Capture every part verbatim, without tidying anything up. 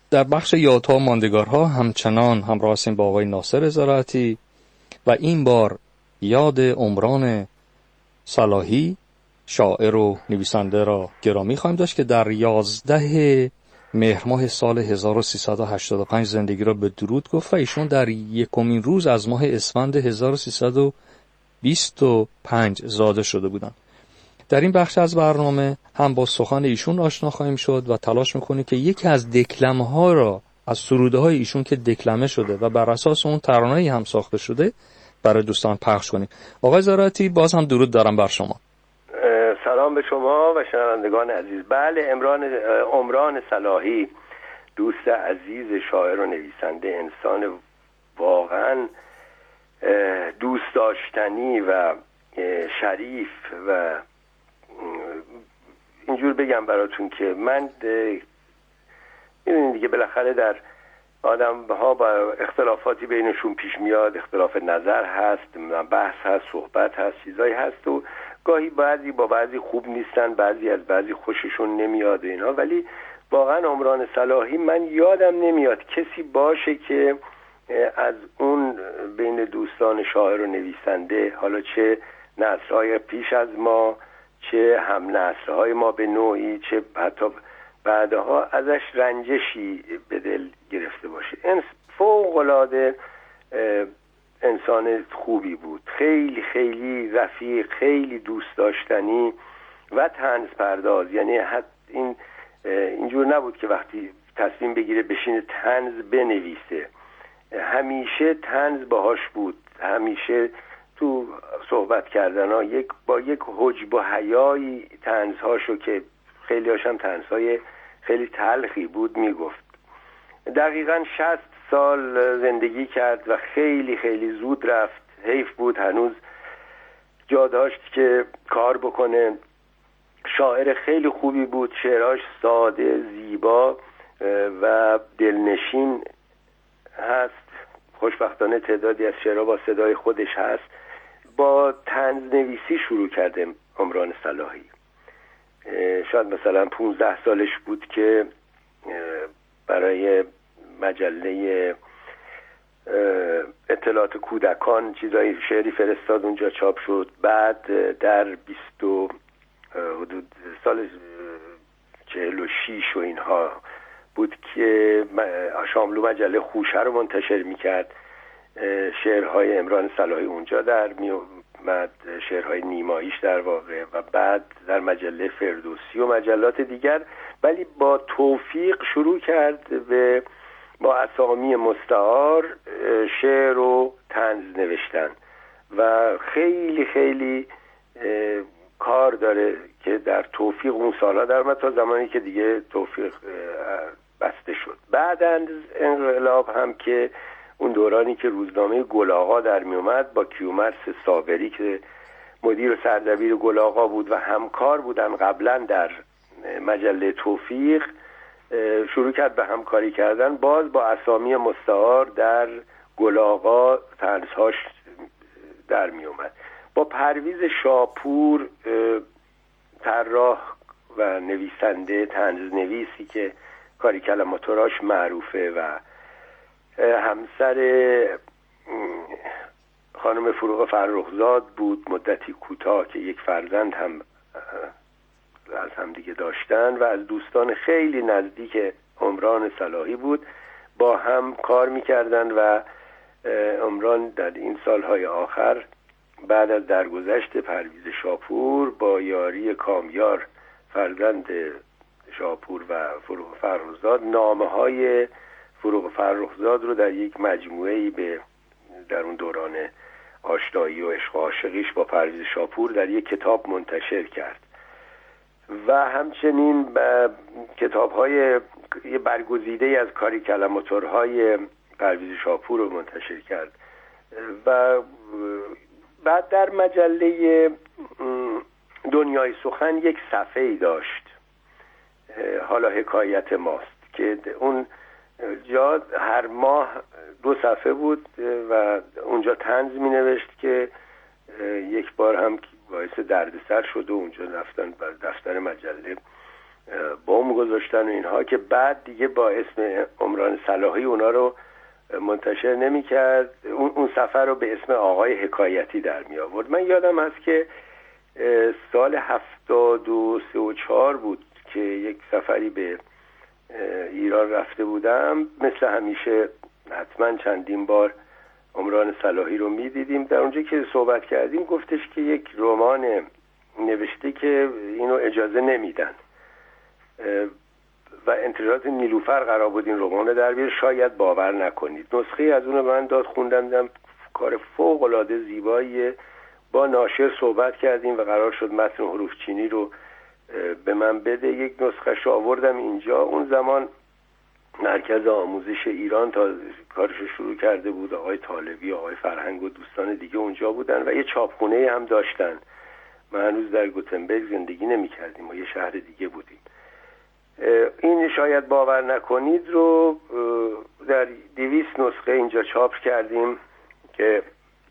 در بخش یادها و ماندگارها همچنان همراه هستیم با آقای ناصر زراعتی و این بار یاد عمران صلاحی شاعر و نویسنده را گرامی خواهیم داشت که در یازده مهر ماه سال هزار و سیصد و هشتاد و پنج زندگی را به درود گفت و ایشون در یکمین روز از ماه اسفند هزار و سیصد و بیست و پنج زاده شده بودند. در این بخش از برنامه هم با سخن ایشون آشنا خواهیم شد و تلاش میکنیم که یکی از دکلمه ها را از سروده های ایشون که دکلمه شده و بر اساس اون ترانه‌ای هم ساخته شده برای دوستان پخش کنیم. آقای زراعتی باز هم درود دارم بر شما. سلام به شما و شنوندگان عزیز. بله، عمران عمران صلاحی، دوست عزیز شاعر و نویسنده، انسان واقعا دوست داشتنی و شریف و اینجور بگم براتون که من میدونید دیگه بالاخره در آدم ها با اختلافاتی بینشون پیش میاد، اختلاف نظر هست، بحث هست، صحبت هست، چیزایی هست و گاهی بعضی با بعضی خوب نیستن، بعضی از بعضی خوششون نمیاد اینا. ولی واقعا عمران صلاحی من یادم نمیاد کسی باشه که از اون بین دوستان شاعر و نویسنده، حالا چه نسل‌های پیش از ما چه هم نسل‌های ما به نوعی، چه حتی بعدها، ازش رنجشی به دل گرفته باشه. این فوق‌العاده انسان خوبی بود، خیلی خیلی رفیق، خیلی دوست داشتنی و طنز پرداز. یعنی حتی این اینجور نبود که وقتی تصمیم بگیره بشینه طنز بنویسه، همیشه طنز باهاش بود، همیشه تو صحبت کردن ها یک با یک حجب و حیایی طنزهاشو که خیلی هاشم طنزهای خیلی تلخی بود میگفت. دقیقاً شصت سال زندگی کرد و خیلی خیلی زود رفت. حیف بود، هنوز جا داشت که کار بکنه. شاعر خیلی خوبی بود، شعراش ساده، زیبا و دلنشین هست. خوشبختانه تعدادی از شعرها با صدای خودش هست. با طنز نویسی شروع کرده عمران صلاحی. شاید مثلا پونزده سالش بود که برای مجله اطلاعات کودکان چیزای شعری فرستاد، اونجا چاپ شد. بعد در بیست و حدود سال چهل و شیش و اینها بود که شاملو مجله خوشه رو منتشر میکرد. شعرهای عمران صلاحی اونجا در میومد، شعرهای نیماییش در واقع، و بعد در مجله فردوسی و مجلات دیگر. ولی با توفیق شروع کرد به با اسامی مستعار شعر و طنز نوشتن و خیلی خیلی کار داره که در توفیق اون سالا در اومد تا زمانی که دیگه توفیق بسته شد. بعد از انقلاب هم که اون دورانی که روزنامه گل آقا در می اومد با کیومرث صابری که مدیر و سردبیر گل آقا بود و همکار بودن قبلا در مجله توفیق، شروع کرد به همکاری کردن. باز با اسامی مستعار در گل آقا طنزهاش در می اومد. با پرویز شاپور طراح و نویسنده طنز نویسی که کاری کلماتوراش معروفه و همسر خانم فروغ فرخزاد بود مدتی کوتاه که یک فرزند هم از هم دیگه داشتن و از دوستان خیلی نزدیک عمران صلاحی بود. با هم کار میکردن و عمران در این سالهای آخر بعد از درگذشت پرویز شاپور با یاری کامیار فرزند شاپور و فروغ فرخزاد نامه های فروغ فرخزاد رو در یک مجموعه‌ای به در اون دوران آشنایی و عشق و عاشقیش با پرویز شاپور در یک کتاب منتشر کرد و همچنین کتاب‌های یه برگزیده از کاری کلماتورهای پرویز شاپور رو منتشر کرد. و بعد در مجله دنیای سخن یک صفحه‌ای داشت، حالا حکایت ماست، که اون جا هر ماه دو صفحه بود و اونجا طنز می نوشت که یک بار هم باعث دردسر شد و اونجا رفتن بر دفتر مجله بم گذاشتن و اینها، که بعد دیگه با اسم عمران صلاحی اونا رو منتشر نمی کرد. اون, اون سفر رو به اسم آقای حکایتی در می آورد. من یادم هست که سال هفتاد و سه و چهار بود که یک سفری به ایران رفته بودم. مثل همیشه حتما چندین بار عمران صلاحی رو می دیدیم. در اونجا که صحبت کردیم گفتش که یک رمان نوشته که اینو اجازه نمیدن و انتشارات نیلوفر قرار بود این رمان در بیاره، شاید باور نکنید. نسخه از اون من داد خوندم، دیدم کار فوق العاده زیباییه. با ناشر صحبت کردیم و قرار شد متن حروف چینی رو به من بده. یک نسخه‌اش رو آوردم اینجا. اون زمان مرکز آموزش ایران تا کارش شروع کرده بود، آقای طالبی، آقای فرهنگ و دوستان دیگه اونجا بودن و یه چاپخونه هم داشتن. ما هنوز در گوتنبرگ زندگی نمی کردیم، ما یه شهر دیگه بودیم. این شاید باور نکنید رو در دویست نسخه اینجا چاپ کردیم که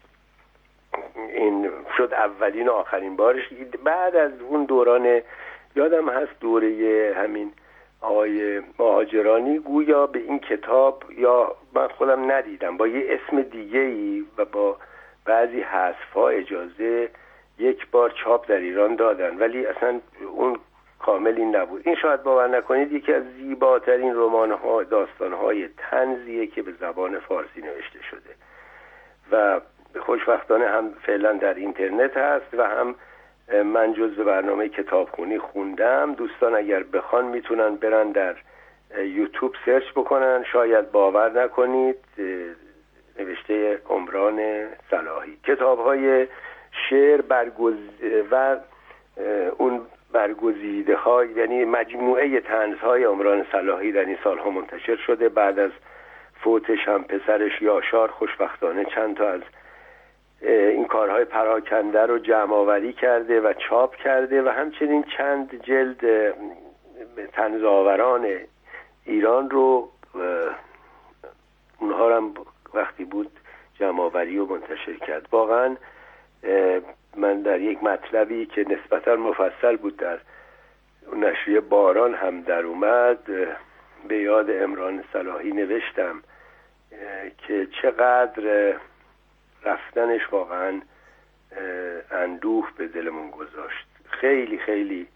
این شد اولین و آخرین بارش. بعد از اون دوران یادم هست دوره همین آقای مهاجرانی گویا به این کتاب، یا من خودم ندیدم، با یه اسم دیگه‌ای و با بعضی حذف‌ها اجازه یک بار چاپ در ایران دادن، ولی اصلا اون کامل این نبود. این شاید باور نکنید یکی از زیباترین رمان‌ها، داستان‌های طنزیه که به زبان فارسی نوشته شده و خوشبختانه هم فعلا در اینترنت هست و هم من جزو برنامه کتابخونی خوندم. دوستان اگر بخوان میتونن برن در یوتیوب سرچ بکنن. شاید باور نکنید، نوشته عمران صلاحی. کتاب‌های شعر برگز و اون برگزیده های، یعنی مجموعه طنزهای عمران صلاحی در این سالها منتشر شده. بعد از فوتش هم پسرش یاشار خوشبختانه چند تا از این کارهای پراکنده رو جمع آوری کرده و چاپ کرده و همچنین چند جلد طنزآوران ایران رو اونها هم وقتی بود جمع آوری و منتشر کرد. واقعا من در یک مطلبی که نسبتا مفصل بود در نشریه باران هم در اومد به یاد عمران صلاحی نوشتم که چقدر رفتنش واقعا اندوه به دلمون گذاشت. خیلی خیلی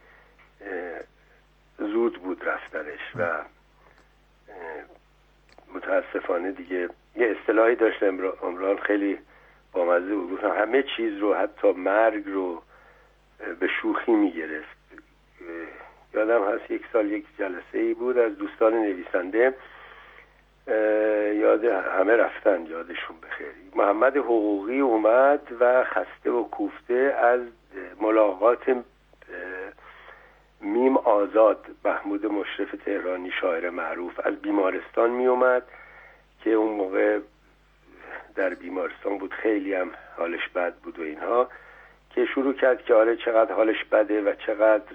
زود بود رفتنش و متاسفانه دیگه یه اصطلاحی داشت عمران خیلی بامزه بود، گفتم همه چیز رو حتی مرگ رو به شوخی میگرفت. یادم هست یک سال یک جلسه ای بود از دوستان نویسنده، یاد همه رفتن یادشون بخیر، محمد حقوقی اومد و خسته و کوفته از ملاقات میم آزاد محمود مشرف تهرانی شاعر معروف از بیمارستان می اومد که اون موقع در بیمارستان بود، خیلی هم حالش بد بود و اینها، که شروع کرد که آره چقدر حالش بده و چقدر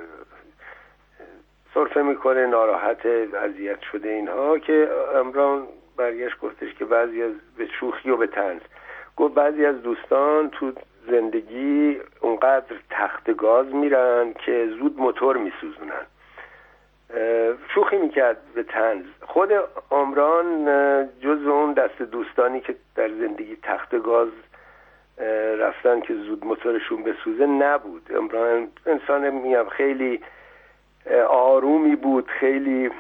سرفه میکنه، ناراحت، اذیت شده اینها، که عمران برگشت گفتش که بعضی از به شوخی و به طنز گفت بعضی از دوستان تو زندگی اونقدر تخت گاز میرن که زود موتور میسوزونن. شوخی میکرد به طنز. خود عمران جز اون دست دوستانی که در زندگی تخت گاز رفتن که زود موتورشون بسوزه نبود. عمران انسان میام خیلی آرومی بود، خیلی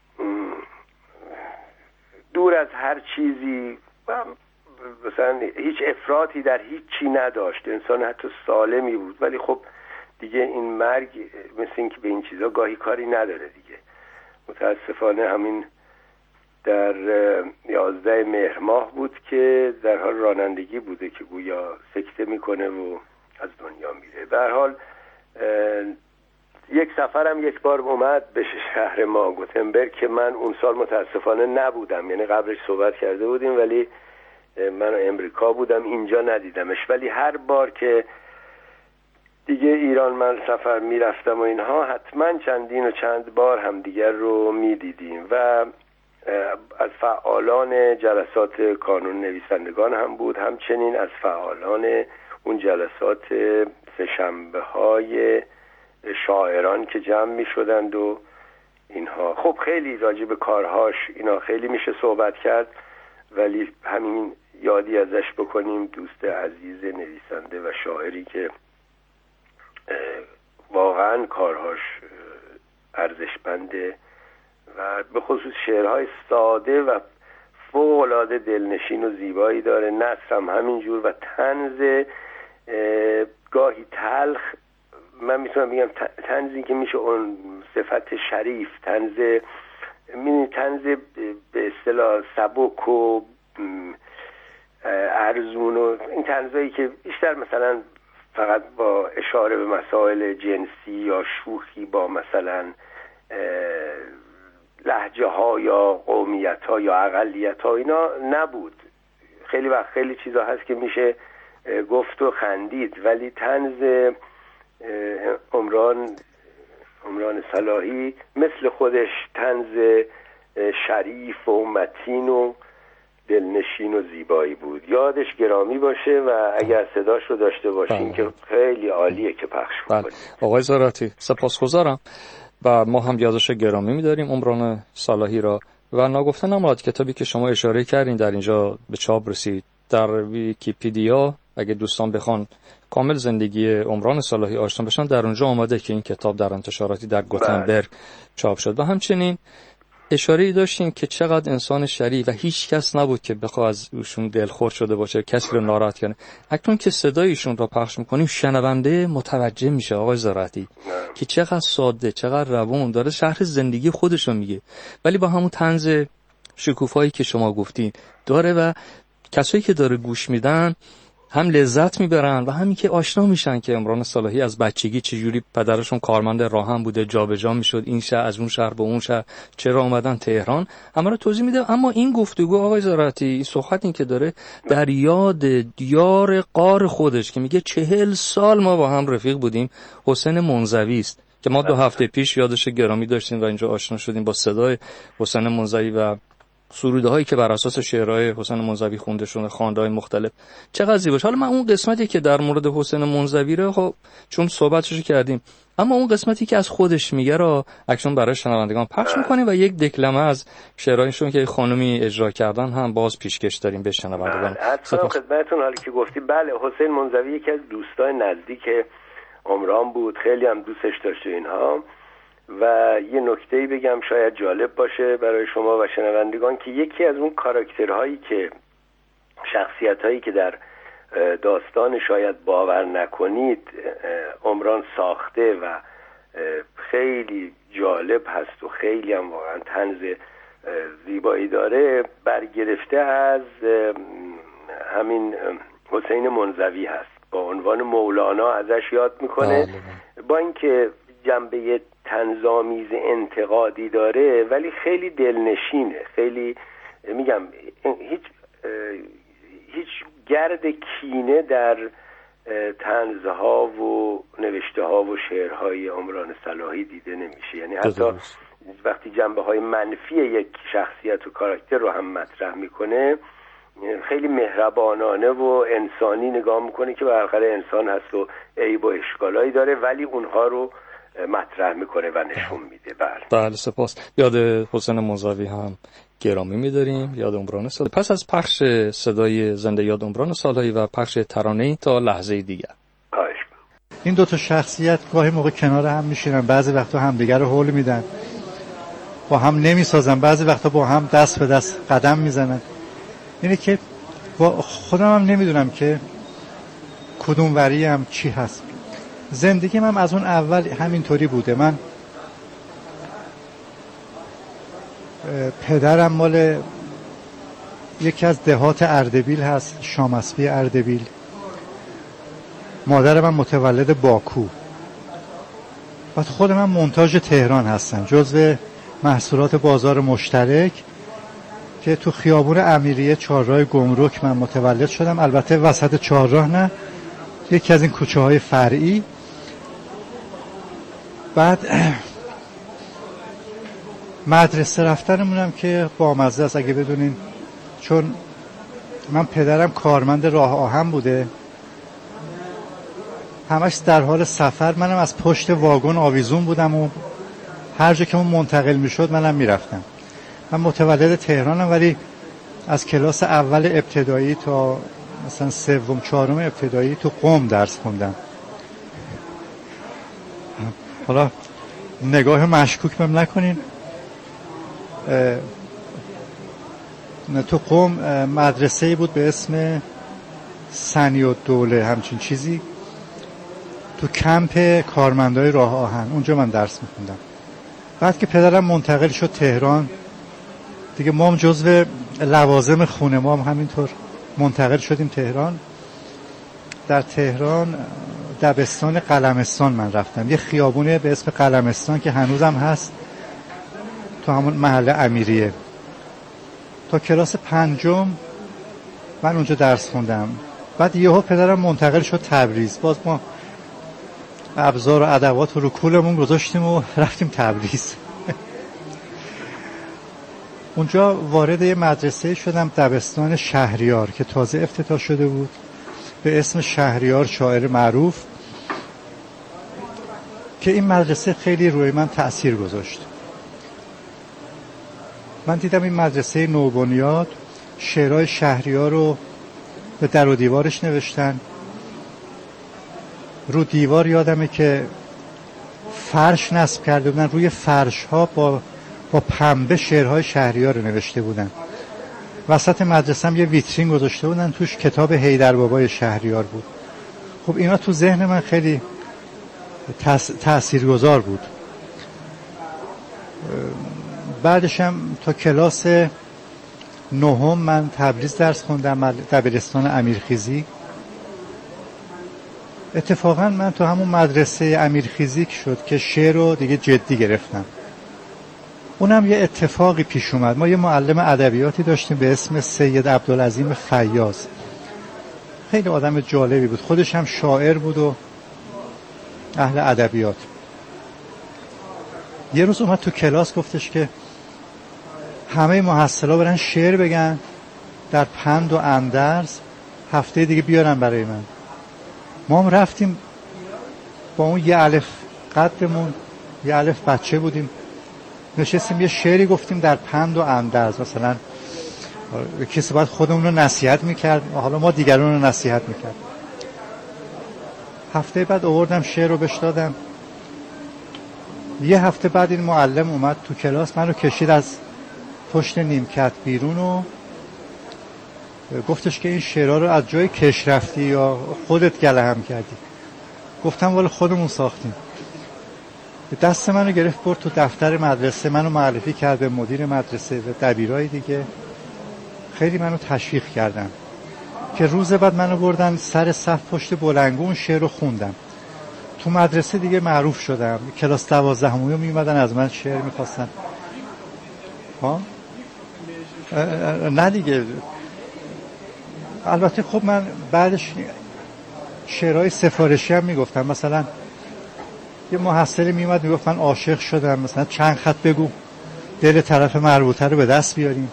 دور از هر چیزی، مثلا هیچ افراطی در هیچ چی نداشت، انسان حتی سالمی بود. ولی خب دیگه این مرگ مثل این که به این چیزا گاهی کاری نداره دیگه. متاسفانه همین در یازده مهر ماه بود که در حال رانندگی بوده که گویا سکته میکنه و از دنیا میره. به هر حال یک سفرم یک بار اومد به شهر ما گوتنبرگ که من اون سال متاسفانه نبودم، یعنی قبلش صحبت کرده بودیم ولی من امریکا بودم، اینجا ندیدمش. ولی هر بار که دیگه ایران من سفر میرفتم و اینها حتما چندین و چند بار هم دیگر رو میدیدیم و از فعالان جلسات کانون نویسندگان هم بود، همچنین از فعالان اون جلسات سه‌شنبه های شاعران که جمع می شدند و اینها. خب خیلی راجع به کارهاش اینا خیلی میشه صحبت کرد، ولی همین یادی ازش بکنیم، دوست عزیز نویسنده و شاعری که واقعا کارهاش ارزشمنده و به خصوص شعرهای ساده و فوق‌العاده دلنشین و زیبایی داره. نثر هم همینجور و طنز گاهی تلخ، من میتونم بگم طنزی که میشه اون صفت شریف، طنز می طنز به اصطلاح سبک و ارزون و این طنزایی که بیشتر مثلا فقط با اشاره به مسائل جنسی یا شوخی با مثلا لهجه ها یا قومیت ها یا اقلیت ها اینا نبود. خیلی وقت خیلی چیزا هست که میشه گفت و خندید، ولی طنز عمران عمران صلاحی مثل خودش طنز شریف و متین و دلنشین و زیبایی بود. یادش گرامی باشه و اگر صداش رو داشته باشین که خیلی عالیه که پخش کنید. آقای زاراتی سپاسگزارم و ما هم یادش گرامی می‌داریم عمران صلاحی را و ناگفته نماند کتابی که شما اشاره کردین در اینجا به چاپ رسید در ویکی‌پدیا. اگه دوستان بخوان کامل زندگی عمران صلاحی آشنا بشن در اونجا آمده که این کتاب در انتشاراتی در گوتنبرگ چاپ شد و همچنین اشاره‌ای داشتین که چقدر انسان شریف و هیچ کس نبود که بخواد از ایشون دلخور شده باشه، کسی رو ناراحت کنه. اکنون که صدای ایشون رو پخش می‌کنیم شنونده متوجه میشه آقای زراعتی که چقدر ساده، چقدر روون داره شرح زندگی خودش رو میگه، ولی با همون طنز شکوفایی که شما گفتین داره و کسایی که داره گوش میدن هم لذت میبرن و همین که آشنا میشن که عمران صلاحی از بچگی چجوری پدرشون کارمند راهن بوده، جابجا میشد این شهر از اون شهر به اون شهر، چرا اومدن تهران، همه رو توضیح میده. اما این گفتگو آقای زراعتی، این صحبت این که داره در یاد دیار غار خودش که میگه چهل سال ما با هم رفیق بودیم، حسین منزوی است که ما دو هفته پیش یادش گرامی داشتیم و اینجا آشنا شدیم با صدای حسین منزوی و سروده هایی که بر اساس شعرهای حسین منزوی خونده شده، خوانده مختلف. چقدر زیباست. حالا من اون قسمتی که در مورد حسین منزوی رو خب چون صحبتش کردیم، اما اون قسمتی که از خودش میگه رو اکنون برای شنوندگان پخش میکنیم و یک دکلمه از شعرهایشون که خانومی اجرا کردن هم باز پیشکش داریم به شنوندگان. حتما خدمتتون حالی که گفتی، بله حسین منزوی یکی از دوستان نزدیک عمران بود، خیلی هم دوستش داشت اینها. و یه نکته‌ای بگم شاید جالب باشه برای شما و شنوندگان که یکی از اون کاراکترهایی که شخصیت‌هایی که در داستان شاید باور نکنید عمران ساخته و خیلی جالب هست و خیلی هم واقعا طنز زیبایی داره، برگرفته از همین حسین منزوی هست. با عنوان مولانا ازش یاد میکنه، با اینکه جنبه طنزآمیز انتقادی داره ولی خیلی دلنشینه، خیلی میگم هیچ هیچ گرد کینه در طنزها و نوشته ها و شعرهای عمران صلاحی دیده نمیشه. یعنی حتی وقتی جنبه های منفی یک شخصیت و کاراکتر رو هم مطرح میکنه خیلی مهربانانه و انسانی نگاه میکنه که بالاخره انسان هست و عیب و اشکالایی داره، ولی اونها رو مطرح میکنه و نشون میده. بله بله سپاس. یاد حسین منزوی هم گرامی می‌داریم، یاد عمران صلاحی. پس از پخش صدای زنده یاد عمران صلاحی و پخش ترانه‌ای تا لحظه دیگر. خواهش می‌کنم. این دو تا شخصیت گاهی موقع کنار هم میشینن، بعضی وقتا همدیگر رو هول میدن، با هم نمیسازن، بعضی وقتا با هم دست به دست قدم میزنن. اینه که با خودم هم نمیدونم که کدوم وری هم چی هست. زندگی من از اون اول همینطوری بوده. من پدرم مال یکی از دهات اردبیل هست، شامسبی اردبیل. مادر من متولد باکو. و خود من مونتاژ تهران هستم، جزو محصولات بازار مشترک که تو خیابون امیریه چهارراه گمرک من متولد شدم. البته وسط چهارراه نه، یکی از این کوچه های فرعی. بعد مدرسه رفتنمونم که بامزه است اگه بدونین، چون من پدرم کارمند راه آهن بوده همش در حال سفر. منم از پشت واگن آویزون بودم و هر جا که اون منتقل میشد منم میرفتم. من متولد تهرانم ولی از کلاس اول ابتدایی تا مثلا سوم چهارم ابتدایی تو قم درس خوندم. حالا نگاه مشکوک بهم نکنین. تو قم مدرسه‌ای بود به اسم سنی الدوله، همچین چیزی، تو کمپ کارمندای راه آهن. اونجا من درس میخوندم. بعد که پدرم منتقل شد تهران دیگه، ما هم جزو لوازم خونه ما هم همینطور منتقل شدیم تهران. در تهران دبستان قلمستان من رفتم، یه خیابونه به اسم قلمستان که هنوزم هست تو همون محله امیریه. تا کلاس پنجم من اونجا درس خوندم. بعد یهو پدرم منتقل شد تبریز. باز ما ابزار و ادوات رو کولمون گذاشتیم و رفتیم تبریز. اونجا وارد یه مدرسه شدم، دبستان شهریار، که تازه افتتاح شده بود به اسم شهریار شاعر معروف، که این مدرسه خیلی روی من تأثیر گذاشت. من دیدم این مدرسه نوبنیاد شعرهای شهریار رو به در و دیوارش نوشتن. رو دیوار یادمه که فرش نصب کرده بودن، روی فرش ها با با پنبه شعرهای شهریار رو نوشته بودن. وسط مدرسه هم یه ویترین گذاشته بودن، توش کتاب حیدر بابای شهریار بود. خب اینا تو ذهن من خیلی تأثیرگذار بود. بعدش هم تا کلاس نهم من تبریز درس خوندم، دبیرستان امیرخیزی. اتفاقا من تو همون مدرسه امیرخیزی شد که شعر رو دیگه جدی گرفتم. اونم یه اتفاقی پیش اومد. ما یه معلم ادبیاتی داشتیم به اسم سید عبدالعظیم فیاض. خیلی آدم جالبی بود، خودش هم شاعر بود و اهل ادبیات. یه روز اومد تو کلاس گفتش که همه محصلا برن شعر بگن در پند و اندرز، هفته دیگه بیارن برای من. ما هم رفتیم با اون یه الف قدمون، یه الف بچه بودیم، نشستیم یه شعری گفتیم در پند و اندرز. مثلا کسی باید خودمون رو نصیحت میکرد، حالا ما دیگران رو نصیحت میکرد. هفته بعد آوردم شعر رو بهش دادم. یه هفته بعد این معلم اومد تو کلاس، منو کشید از پشت نیمکت بیرون و گفتش که این شعرها رو از جای کش رفتی یا خودت گله هم کردی؟ گفتم والا خودمون ساختیم. دست منو گرفت برد تو دفتر مدرسه، منو معرفی کرد به مدیر مدرسه و دبیرای دیگه. خیلی منو تشویق کردن که روز بعد منو بردن سر صف پشت بلنگو، اون شعر رو خوندم. تو مدرسه دیگه معروف شدم. کلاس دوازدهمی می اومدن از من شعر می‌خواستن. ها؟ نه دیگه. البته خب من بعدش شعرهای سفارشی هم میگفتم. مثلا یه محصلی میومد میگفت من عاشق شدم، مثلا چند خط بگو دل طرف مربوطه رو به دست بیاریم.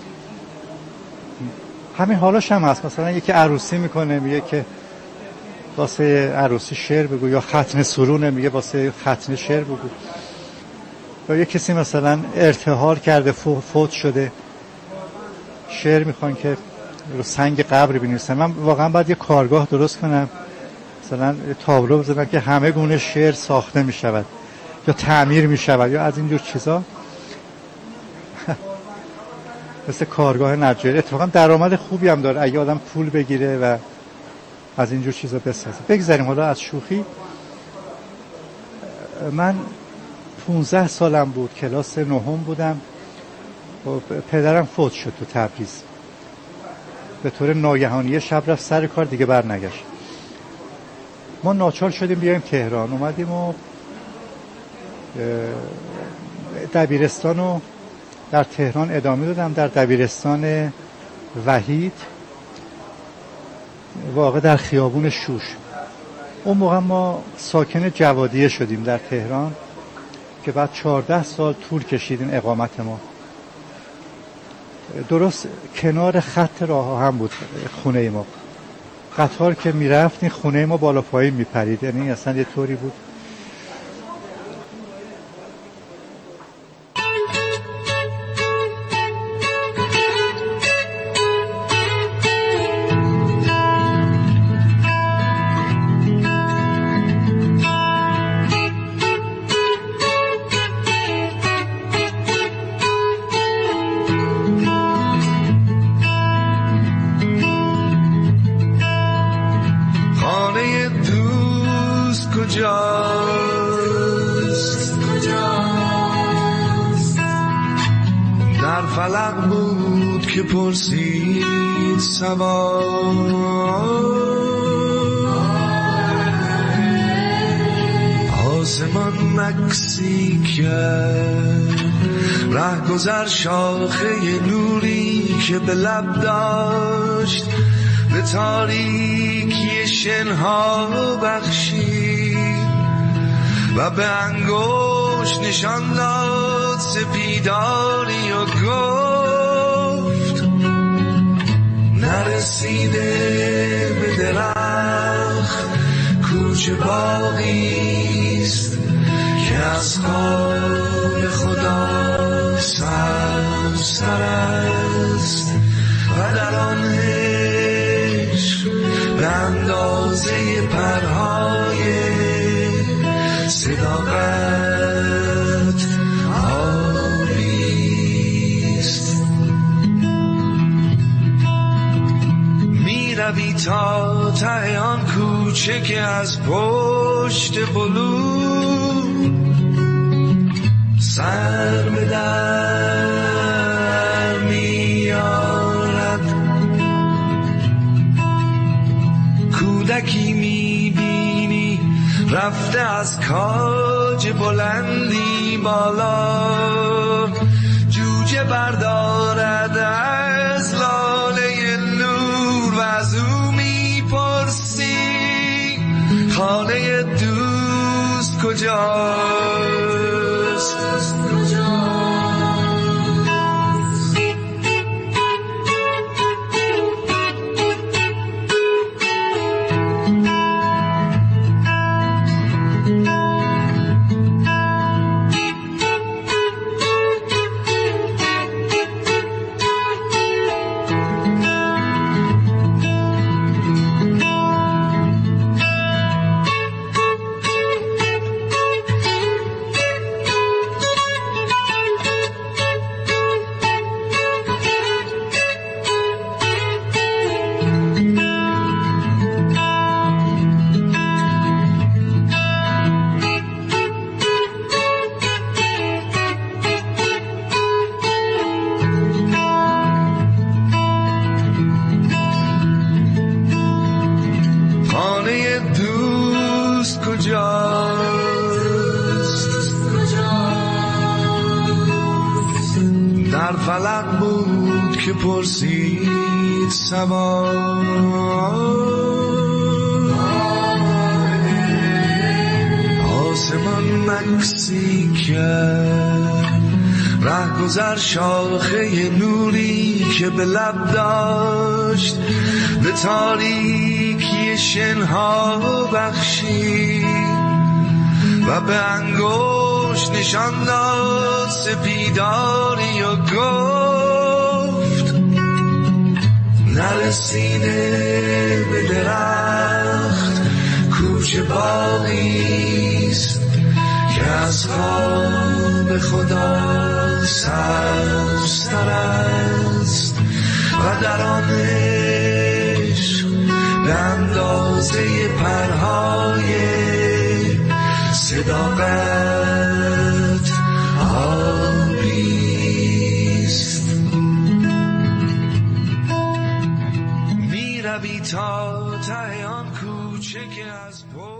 همین حالاش هم هست. مثلا یکی عروسی میکنه میگه که واسه عروسی شعر بگو، یا ختنه سرونه میگه واسه ختنه شعر بگو. یا یه کسی مثلا ارتحال کرده فوت شده، شعر میخوان که رو سنگ قبر بنویسن. من واقعا باید یه کارگاه درست کنم، مثلا تابلو بزنم که همه گونه شعر ساخته میشود یا تعمیر میشود یا از اینجور چیزا. مثل کارگاه نجاری. اتفاقا درآمد خوبی هم داره اگه آدم پول بگیره و از اینجور چیزا بسازه. بگذاریم حالا از شوخی. من پونزده سالم بود، کلاس نهم بودم و پدرم فوت شد تو تبریز. به طور ناگهانی شب رفت سر کار، دیگه بر نگشت. ما ناچار شدیم بیایم تهران. اومدیم و دبیرستان رو در تهران ادامه دادم، در دبیرستان وحید واقع در خیابون شوش. اون موقع ما ساکن جوادیه شدیم در تهران که بعد چهارده سال طول کشید این اقامت ما. درست کنار خط راه آهن بود خونه ما. قطار که میرفت این خونه ما بالا پایین میپرید، یعنی اصلا یه طوری بود. کجاست کجاست در فلک بود که پرسید سوار، آسمان مکسی کرد ره گذر شاخه نوری که به لب داشت، به تاریکی شنها بخشید و به انگشت نشان داد سپیداری و گفت نرسیده به درخت کوچه باغیست که از خواب خدا سبزتر است و در آن به اندازه پرهای صداقت آبیست. می روی تا ته آن کوچه که از پشت بلور سر به در میارد، کودکی میبینی رفته از کاج بلندی بالا، جوجه بردارد از لاله نور و از او میپرسی خانه دوست کجاست کجاست. در فلک بود که پرسید سوار، آسمان مکسی کرد ره گذر شاخه نوری که به لب داشت، به تاریکی شنها بخشید و به انگشت نشان داد سپیداری و گفت نرسیده به درخت کوچه باغیست که از خواب خدا سبزتر است و در آن عشق به اندازه پرهای صداقت آبیست. می روی تا ته آن کوچه که از